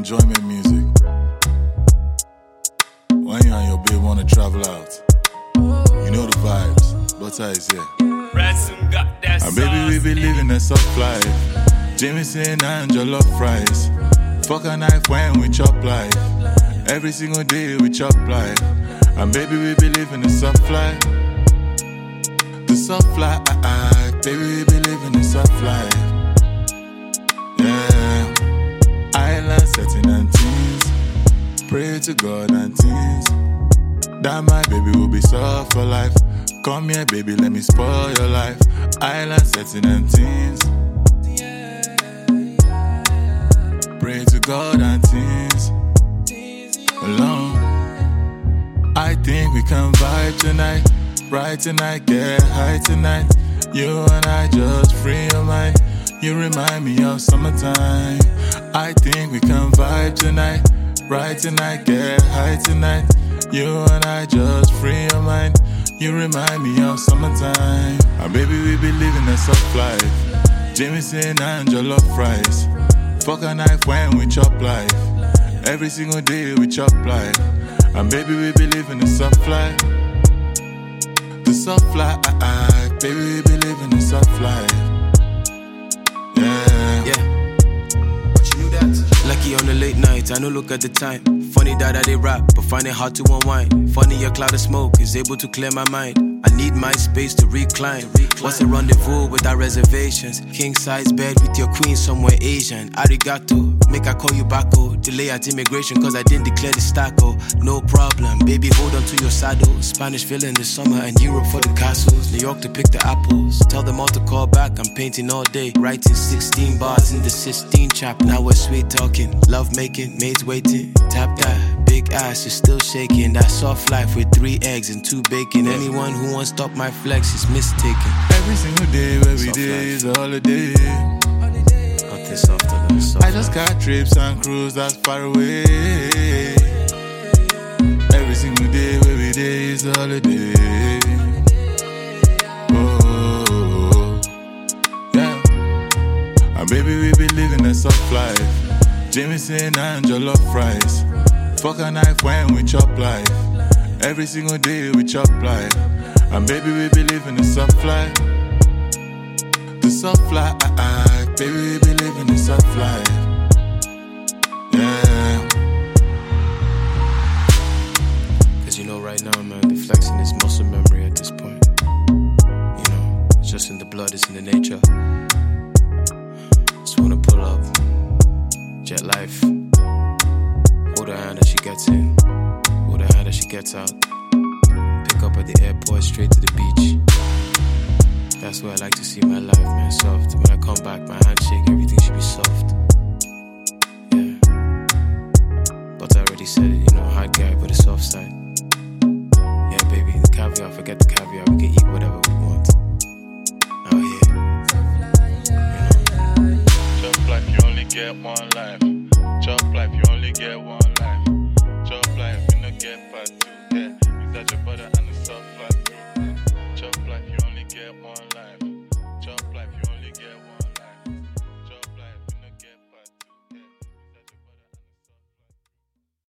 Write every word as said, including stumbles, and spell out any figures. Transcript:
enjoyment music. When you and your babe wanna travel out, you know the vibes. Butter is here. Ransom got that And baby, we be living a soft life. Jameson and jollof fries. Fuck a knife when we chop life. Every single day we chop life. And baby, we be living a soft life. The soft life, baby, we be living a soft life. Yeah. Island setting and things. Pray to God and things. That my baby will be soft for life. Come here, baby, let me spoil your life. Island setting and things. Pray to God and things. Alone. I think we can vibe tonight. Right tonight, get high tonight. You and I just free your mind. You remind me of summertime. I think we can vibe tonight. Right tonight, get high tonight. You and I just free your mind. You remind me of summertime. And baby, we be living a soft life. Jameson and jollof fries. Fuck a knife when we chop life. Every single day we chop life. And baby, we be living a soft life. The soft life, baby, we be living a soft life. Yeah. Yeah. But you knew that. Lucky on the late nights, I know look at the time. Funny that I did rap, but find it hard to unwind. Funny a cloud of smoke is able to clear my mind. I need my space to recline. What's a rendezvous without reservations? King size bed with your queen somewhere Asian. Arigato, make I call you back, oh. Delay at immigration cause I didn't declare the stack, oh. No problem, baby, hold on to your saddle. Spanish villa in the summer and Europe for the castles. New York to pick the apples. Tell them all to call back, I'm painting all day. Writing sixteen bars in the Sistine Chapel. Now we're sweet talking, love making, maids waiting. Tap that, big ass is still shaking. That soft life with three eggs and two bacon. Anyone who wants to stop my flex is mistaken. Every single day, every day is a holiday. Nothing softer than soft I just got trips and cruise that's far away. Every single day, every day is a holiday. Oh, yeah. And baby, we be living a soft life. Jameson and jollof fries. Fuck a knife when we chop life. Every single day we chop life. And baby, we be living a soft life. The soft life, baby, we be living a soft life. Yeah. Cause you know right now, man, the flexing is muscle memory at this point. You know, it's just in the blood, it's in the nature. Just wanna pull up, jet life. Hold her hand as she gets in, hold her hand as she gets out. Pick up at the airport, straight to the beach. That's where I like to see my life, man, soft. When I come back, my handshake, everything should be soft. Yeah. But I already said it, you know, hard guy, but a soft side.